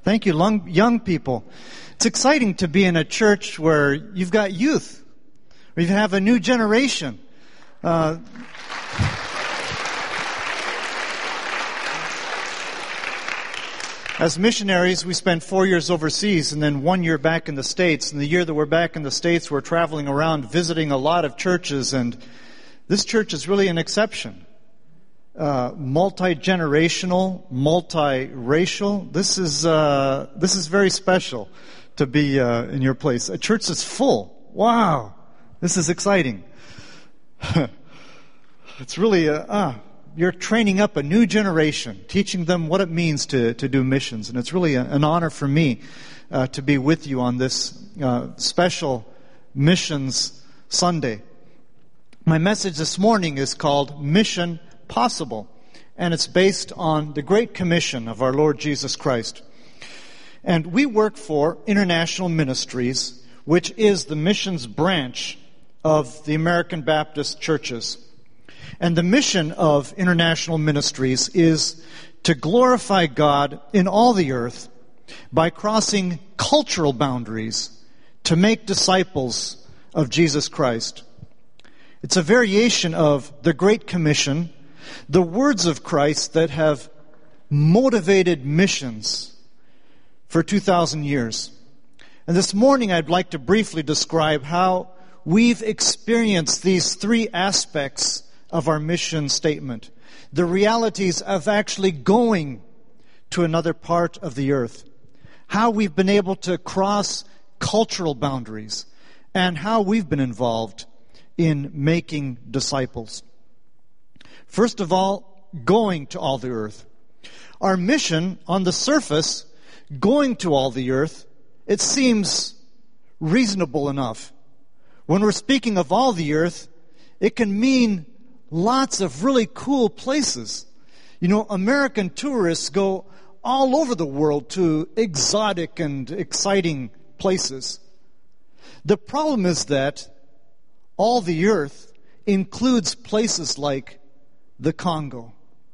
Thank you, young people. It's exciting to be in a church where you've got youth, where you have a new generation. As missionaries, we spent 4 years overseas and then 1 year back in the States. And the year that we're back in the States, we're traveling around visiting a lot of churches, and this church is really an exception. Multi-generational, multi-racial. This is very special to be in your place. A church that's full. Wow, this is exciting. It's really you're training up a new generation, teaching them what it means to do missions, and it's really an honor for me to be with you on this special Missions Sunday. My message this morning is called Mission Possible, and it's based on the Great Commission of our Lord Jesus Christ. And we work for International Ministries, which is the missions branch of the American Baptist churches. And the mission of International Ministries is to glorify God in all the earth by crossing cultural boundaries to make disciples of Jesus Christ. It's a variation of the Great Commission, the words of Christ that have motivated missions for 2,000 years. And this morning I'd like to briefly describe how we've experienced these three aspects of our mission statement. The realities of actually going to another part of the earth. How we've been able to cross cultural boundaries. And how we've been involved in making disciples. First of all, going to all the earth. Our mission, on the surface, going to all the earth, it seems reasonable enough. When we're speaking of all the earth, it can mean lots of really cool places. You know, American tourists go all over the world to exotic and exciting places. The problem is that all the earth includes places like the Congo.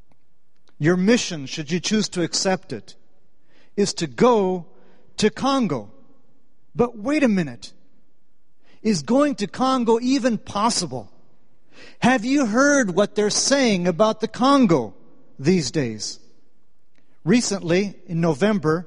Your mission, should you choose to accept it, is to go to Congo. But wait a minute. Is going to Congo even possible? Have you heard what they're saying about the Congo these days? Recently, in November,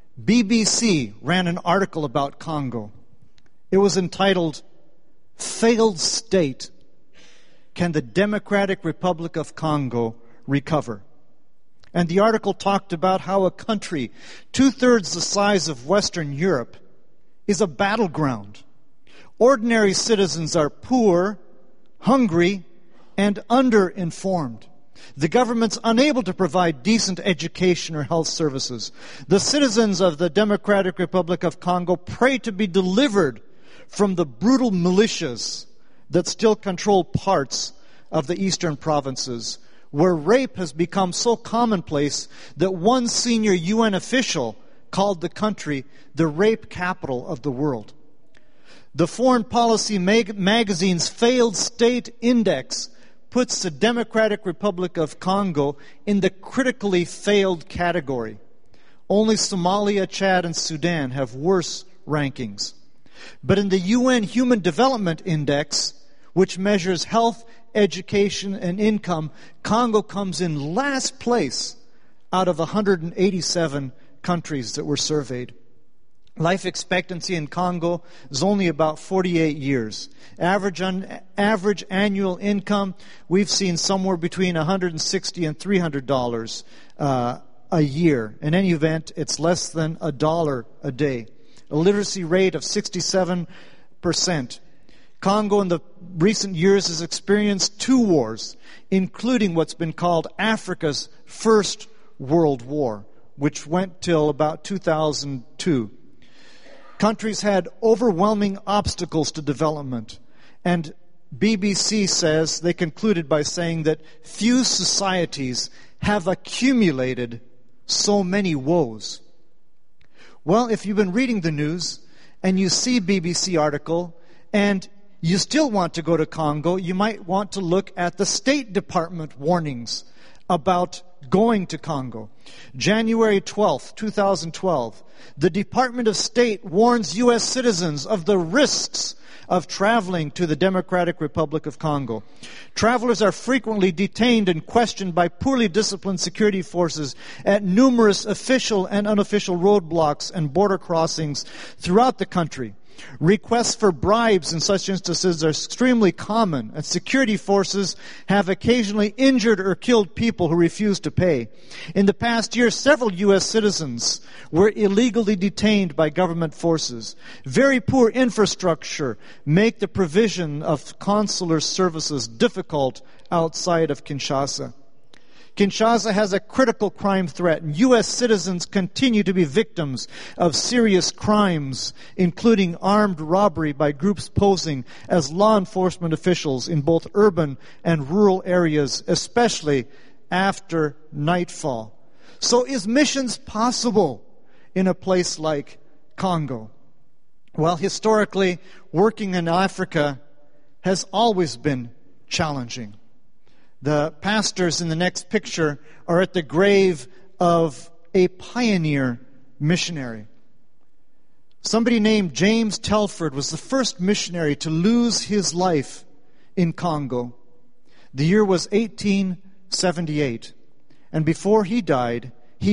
BBC ran an article about Congo. It was entitled, "Failed State. Can the Democratic Republic of Congo recover?" And the article talked about how a country 2/3 the size of Western Europe is a battleground. Ordinary citizens are poor, hungry, and underinformed. The government's unable to provide decent education or health services. The citizens of the Democratic Republic of Congo pray to be delivered from the brutal militias that still control parts of the eastern provinces, where rape has become so commonplace that one senior UN official called the country the rape capital of the world. The Foreign Policy magazine's Failed State Index puts the Democratic Republic of Congo in the critically failed category. Only Somalia, Chad, and Sudan have worse rankings. But in the UN Human Development Index, which measures health, education, and income, Congo comes in last place out of 187 countries that were surveyed. Life expectancy in Congo is only about 48 years. Average annual income, we've seen somewhere between $160 and $300 a year. In any event, it's less than $1 a day. A literacy rate of 67%. Congo in the recent years has experienced 2 wars, including what's been called Africa's First World War, which went till about 2002. Countries had overwhelming obstacles to development, and BBC says, they concluded by saying that few societies have accumulated so many woes. Well, if you've been reading the news and you see BBC article and you still want to go to Congo, you might want to look at the State Department warnings about going to Congo. January 12th, 2012, the Department of State warns U.S. citizens of the risks of traveling to the Democratic Republic of Congo. Travelers are frequently detained and questioned by poorly disciplined security forces at numerous official and unofficial roadblocks and border crossings throughout the country. Requests for bribes in such instances are extremely common, and security forces have occasionally injured or killed people who refuse to pay. In the past year, several U.S. citizens were illegally detained by government forces. Very poor infrastructure make the provision of consular services difficult outside of Kinshasa. Kinshasa has a critical crime threat, and U.S. citizens continue to be victims of serious crimes, including armed robbery by groups posing as law enforcement officials in both urban and rural areas, especially after nightfall. So is missions possible in a place like Congo? Well, historically, working in Africa has always been challenging. The pastors in the next picture are at the grave of a pioneer missionary. Somebody named James Telford was the first missionary to lose his life in Congo. The year was 1878. And before he died, he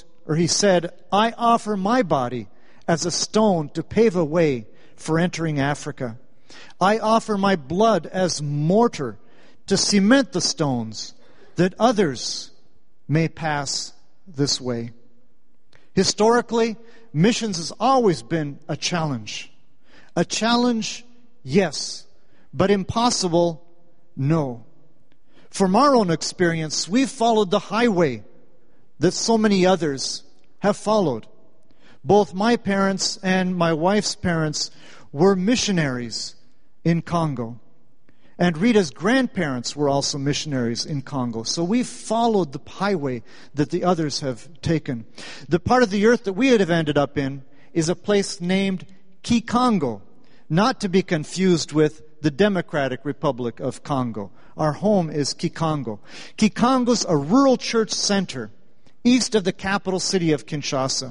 said, "I offer my body as a stone to pave a way for entering Africa. I offer my blood as mortar to cement the stones, that others may pass this way." Historically, missions has always been a challenge. A challenge, yes, but impossible, no. From our own experience, we've followed the highway that so many others have followed. Both my parents and my wife's parents were missionaries in Congo. And Rita's grandparents were also missionaries in Congo. So we followed the highway that the others have taken. The part of the earth that we have ended up in is a place named Kikongo, not to be confused with the Democratic Republic of Congo. Our home is Kikongo. Kikongo's a rural church center east of the capital city of Kinshasa.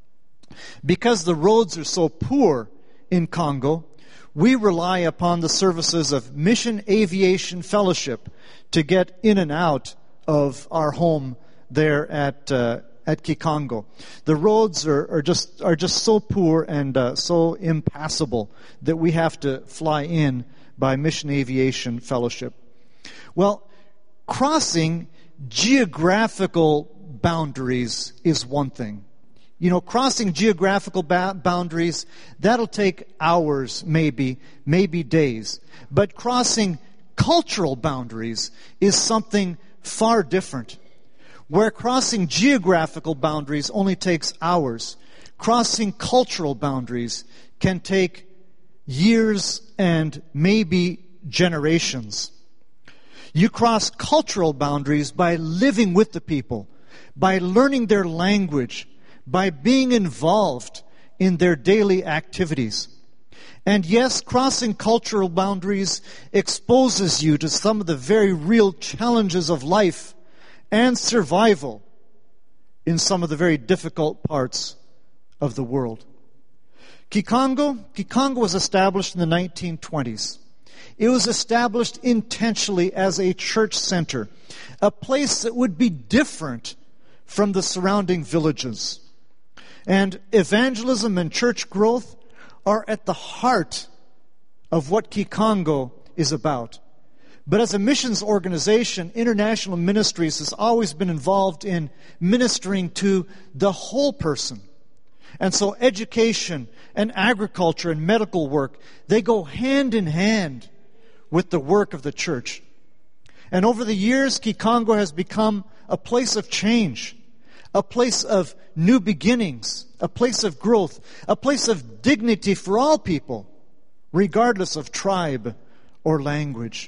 Because the roads are so poor in Congo, we rely upon the services of Mission Aviation Fellowship to get in and out of our home there at Kikongo. The roads are just so poor and so impassable that we have to fly in by Mission Aviation Fellowship. Well, crossing geographical boundaries is one thing. You know, crossing geographical boundaries, that'll take hours, maybe days. But crossing cultural boundaries is something far different. Where crossing geographical boundaries only takes hours, crossing cultural boundaries can take years and maybe generations. You cross cultural boundaries by living with the people, by learning their language, by being involved in their daily activities. And yes, crossing cultural boundaries exposes you to some of the very real challenges of life and survival in some of the very difficult parts of the world. Kikongo was established in the 1920s. It was established intentionally as a church center, a place that would be different from the surrounding villages. And evangelism and church growth are at the heart of what Kikongo is about. But as a missions organization, International Ministries has always been involved in ministering to the whole person. And so education and agriculture and medical work, they go hand in hand with the work of the church. And over the years, Kikongo has become a place of change, a place of new beginnings, a place of growth, a place of dignity for all people, regardless of tribe or language.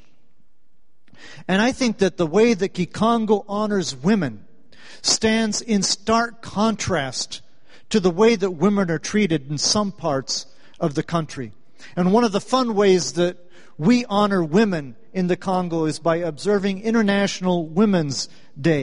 And I think that the way that Kikongo honors women stands in stark contrast to the way that women are treated in some parts of the country. And one of the fun ways that we honor women in the Congo is by observing International Women's Day.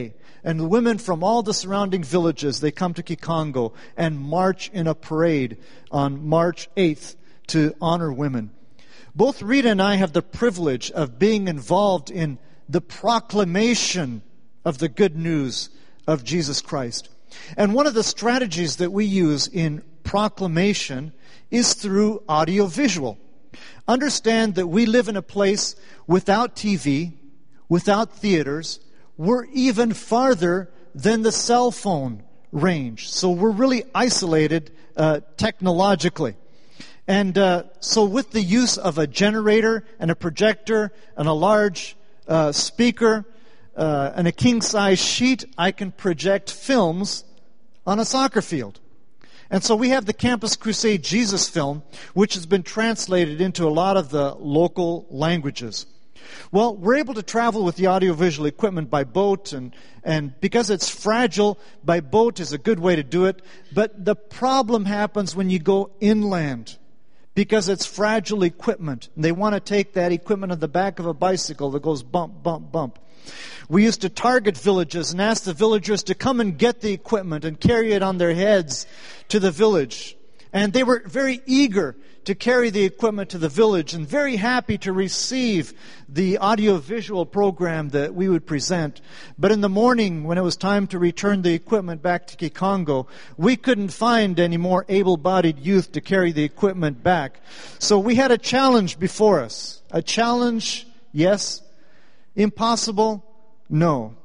and the women from all the surrounding villages, they come to Kikongo and march in a parade on March 8th to honor women. Both Rita and I have the privilege of being involved in the proclamation of the good news of Jesus Christ. And one of the strategies that we use in proclamation is through audiovisual. Understand that we live in a place without TV, without theaters. We're even farther than the cell phone range. So we're really isolated technologically. And so with the use of a generator and a projector and a large speaker and a king-size sheet, I can project films on a soccer field. And so we have the Campus Crusade Jesus film, which has been translated into a lot of the local languages. Well, we're able to travel with the audiovisual equipment by boat, and because it's fragile, by boat is a good way to do it. But the problem happens when you go inland, because it's fragile equipment. And they want to take that equipment on the back of a bicycle that goes bump, bump, bump. We used to target villages and ask the villagers to come and get the equipment and carry it on their heads to the village. And they were very eager to carry the equipment to the village and very happy to receive the audiovisual program that we would present. But in the morning, when it was time to return the equipment back to Kikongo, we couldn't find any more able-bodied youth to carry the equipment back. So we had a challenge before us. A challenge, yes. Impossible? No.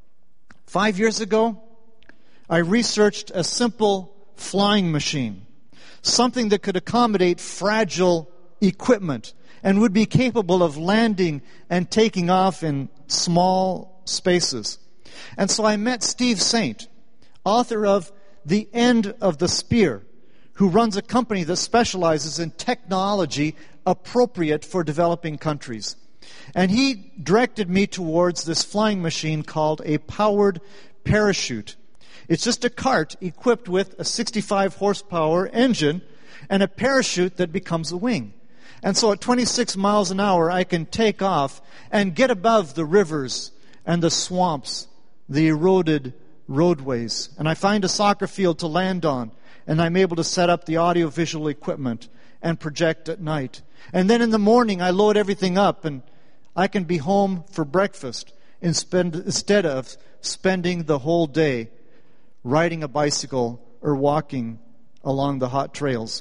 5 years ago, I researched a simple flying machine, something that could accommodate fragile equipment and would be capable of landing and taking off in small spaces. And so I met Steve Saint, author of The End of the Spear, who runs a company that specializes in technology appropriate for developing countries. And he directed me towards this flying machine called a powered parachute. It's just a cart equipped with a 65 horsepower engine and a parachute that becomes a wing. And so at 26 miles an hour, I can take off and get above the rivers and the swamps, the eroded roadways. And I find a soccer field to land on, and I'm able to set up the audiovisual equipment and project at night. And then in the morning, I load everything up, and I can be home for breakfast instead of spending the whole day riding a bicycle or walking along the hot trails.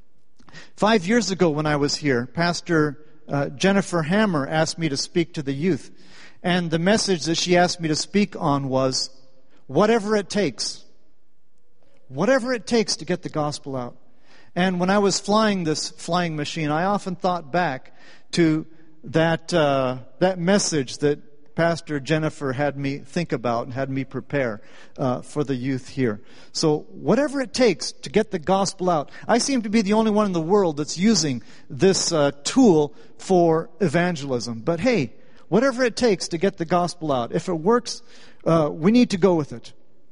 5 years ago when I was here, Pastor Jennifer Hammer asked me to speak to the youth. And the message that she asked me to speak on was, whatever it takes. Whatever it takes to get the gospel out. And when I was flying this flying machine, I often thought back to that message that Pastor Jennifer had me think about and had me prepare for the youth here. So whatever it takes to get the gospel out. I seem to be the only one in the world that's using this tool for evangelism. But hey, whatever it takes to get the gospel out. If it works, we need to go with it.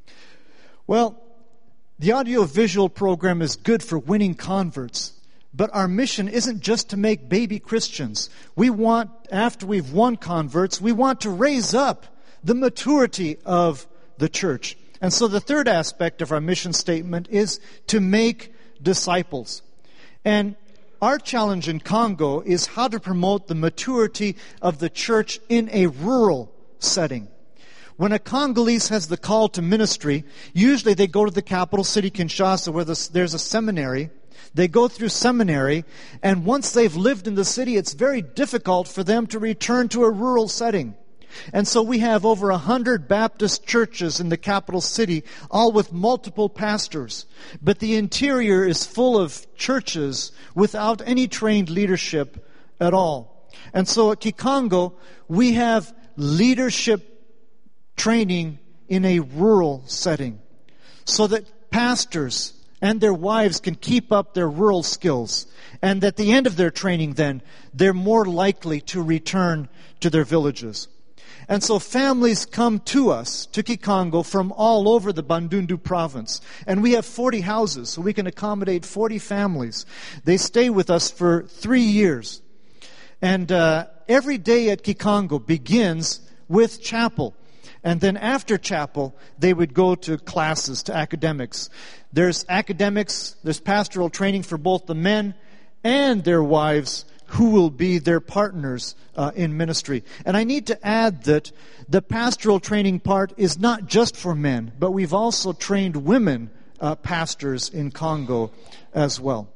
Well, the audiovisual program is good for winning converts. But our mission isn't just to make baby Christians. We want, after we've won converts, we want to raise up the maturity of the church. And so the third aspect of our mission statement is to make disciples. And our challenge in Congo is how to promote the maturity of the church in a rural setting. When a Congolese has the call to ministry, usually they go to the capital city, Kinshasa, where there's a seminary. They go through seminary, and once they've lived in the city, it's very difficult for them to return to a rural setting. And so we have over 100 Baptist churches in the capital city, all with multiple pastors. But the interior is full of churches without any trained leadership at all. And so at Kikongo, we have leadership training in a rural setting so that pastors and their wives can keep up their rural skills. And at the end of their training then, they're more likely to return to their villages. And so families come to us, to Kikongo, from all over the Bandundu province. And we have 40 houses, so we can accommodate 40 families. They stay with us for 3 years. And every day at Kikongo begins with chapel. And then after chapel, they would go to classes, to academics. There's academics, there's pastoral training for both the men and their wives who will be their partners in ministry. And I need to add that the pastoral training part is not just for men, but we've also trained women pastors in Congo as well.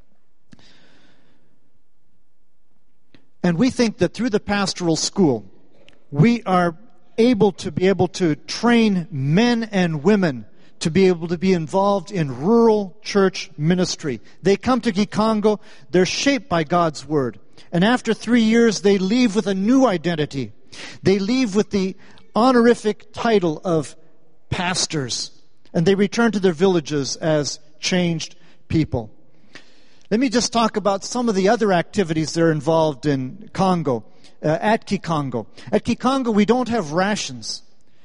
And we think that through the pastoral school, we are able to train men and women to be able to be involved in rural church ministry. They come to Kikongo, they're shaped by God's Word. And after 3 years, they leave with a new identity. They leave with the honorific title of pastors. And they return to their villages as changed people. Let me just talk about some of the other activities that are involved in Congo, at Kikongo. At Kikongo, we don't have rations.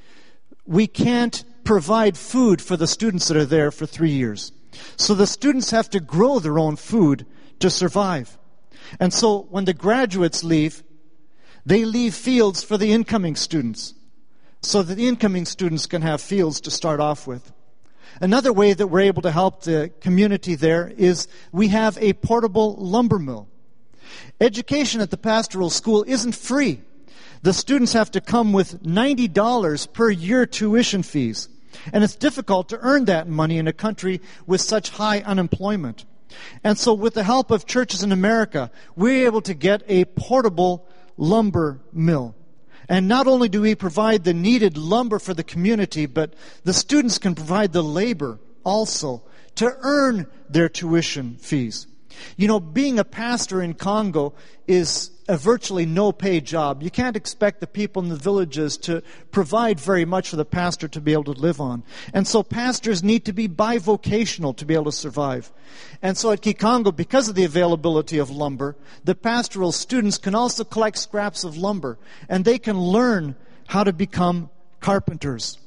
We can't provide food for the students that are there for 3 years. So the students have to grow their own food to survive. And so when the graduates leave, they leave fields for the incoming students, so that the incoming students can have fields to start off with. Another way that we're able to help the community there is we have a portable lumber mill. Education at the pastoral school isn't free. The students have to come with $90 per year tuition fees. And it's difficult to earn that money in a country with such high unemployment. And so with the help of churches in America, we're able to get a portable lumber mill. And not only do we provide the needed lumber for the community, but the students can provide the labor also to earn their tuition fees. You know, being a pastor in Congo is a virtually no-pay job. You can't expect the people in the villages to provide very much for the pastor to be able to live on. And so pastors need to be bivocational to be able to survive. And so at Kikongo, because of the availability of lumber, the pastoral students can also collect scraps of lumber, and they can learn how to become carpenters.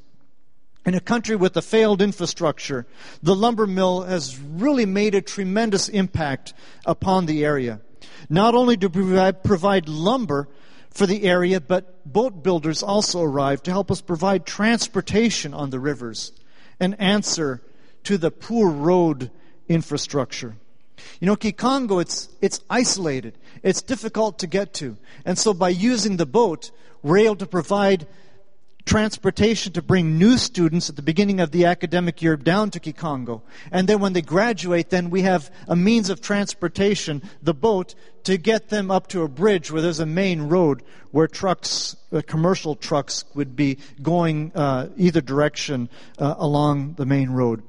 In a country with a failed infrastructure, the lumber mill has really made a tremendous impact upon the area. Not only do we provide lumber for the area, but boat builders also arrive to help us provide transportation on the rivers and answer to the poor road infrastructure. You know, Kikongo, it's isolated. It's difficult to get to. And so by using the boat, we're able to provide transportation to bring new students at the beginning of the academic year down to Kikongo. And then when they graduate, then we have a means of transportation, the boat, to get them up to a bridge where there's a main road where trucks, commercial trucks, would be going either direction along the main road.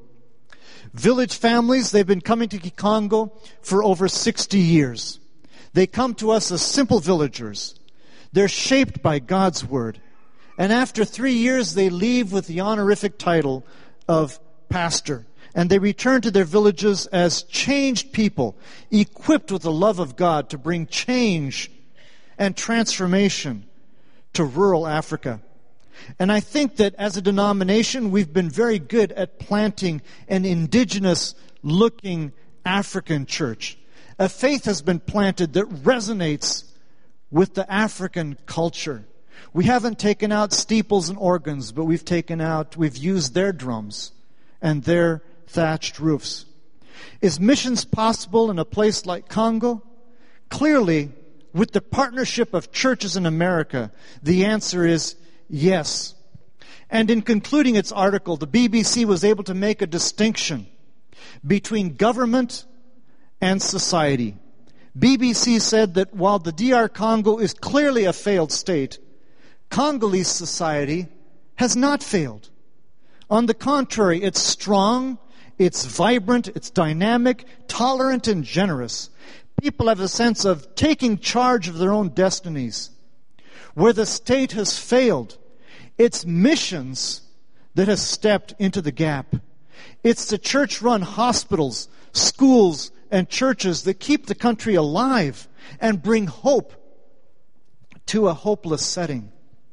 Village families, they've been coming to Kikongo for over 60 years. They come to us as simple villagers. They're shaped by God's Word. And after 3 years, they leave with the honorific title of pastor. And they return to their villages as changed people, equipped with the love of God to bring change and transformation to rural Africa. And I think that as a denomination, we've been very good at planting an indigenous-looking African church. A faith has been planted that resonates with the African culture. We haven't taken out steeples and organs, but we've used their drums and their thatched roofs. Is missions possible in a place like Congo? Clearly, with the partnership of churches in America, the answer is yes. And in concluding its article, the BBC was able to make a distinction between government and society. BBC said that while the DR Congo is clearly a failed state, Congolese society has not failed. On the contrary, it's strong, it's vibrant, it's dynamic, tolerant, and generous. People have a sense of taking charge of their own destinies. Where the state has failed, it's missions that has stepped into the gap. It's the church-run hospitals, schools, and churches that keep the country alive and bring hope to a hopeless setting.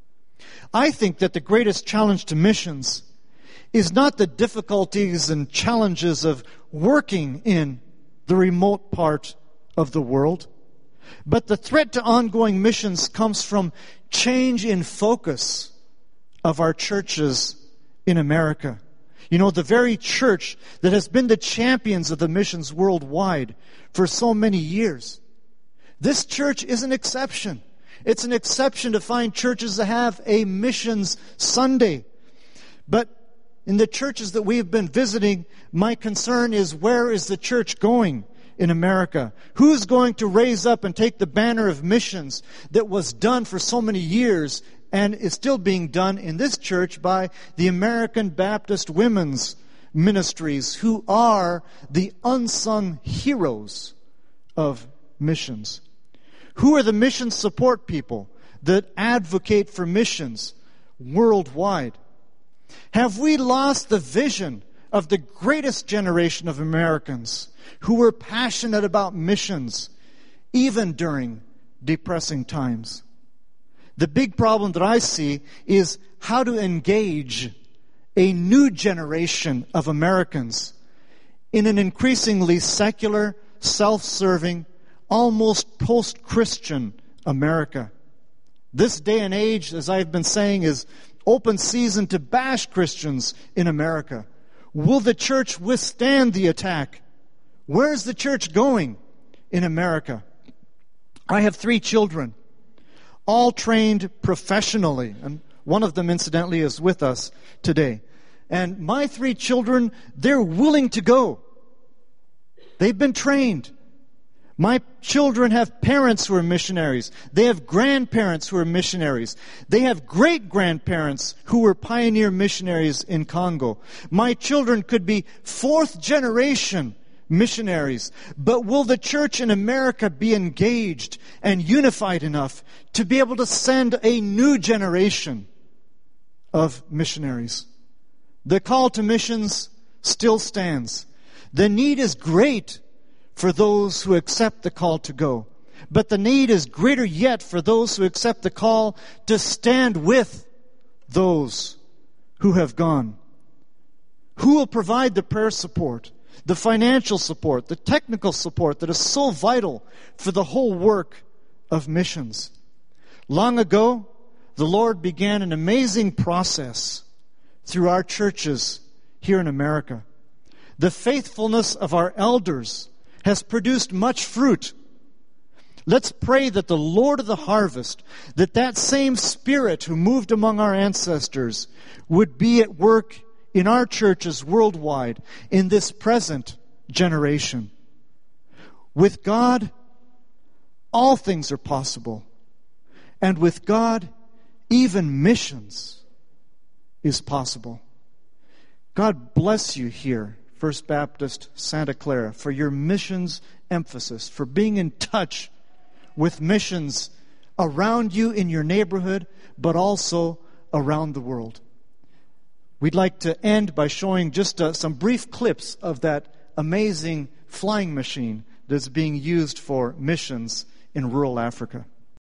I think that the greatest challenge to missions is not the difficulties and challenges of working in the remote part of the world, but the threat to ongoing missions comes from change in focus of our churches in America. You know, the very church that has been the champions of the missions worldwide for so many years. This church is an exception. It's an exception to find churches that have a missions Sunday. But in the churches that we have been visiting, my concern is, where is the church going in America? Who's going to raise up and take the banner of missions that was done for so many years and is still being done in this church by the American Baptist Women's Ministries, who are the unsung heroes of missions? Who are the mission support people that advocate for missions worldwide? Have we lost the vision of the greatest generation of Americans who were passionate about missions, even during depressing times? The big problem that I see is how to engage a new generation of Americans in an increasingly secular, self-serving, almost post-Christian America. This day and age, as I've been saying, is open season to bash Christians in America. Will the church withstand the attack? Where's the church going in America? I have 3 children, all trained professionally, and one of them, incidentally, is with us today. And my 3 children, they're willing to go. They've been trained. My children have parents who are missionaries. They have grandparents who are missionaries. They have great-grandparents who were pioneer missionaries in Congo. My children could be 4th-generation missionaries. But will the church in America be engaged and unified enough to be able to send a new generation of missionaries? The call to missions still stands. The need is great for those who accept the call to go. But the need is greater yet for those who accept the call to stand with those who have gone. Who will provide the prayer support, the financial support, the technical support that is so vital for the whole work of missions? Long ago, the Lord began an amazing process through our churches here in America. The faithfulness of our elders has produced much fruit. Let's pray that the Lord of the harvest, that same Spirit who moved among our ancestors, would be at work in our churches worldwide in this present generation. With God, all things are possible. And with God, even missions is possible. God bless you here, First Baptist Santa Clara, for your missions emphasis, for being in touch with missions around you in your neighborhood, but also around the world. We'd like to end by showing just some brief clips of that amazing flying machine that's being used for missions in rural Africa.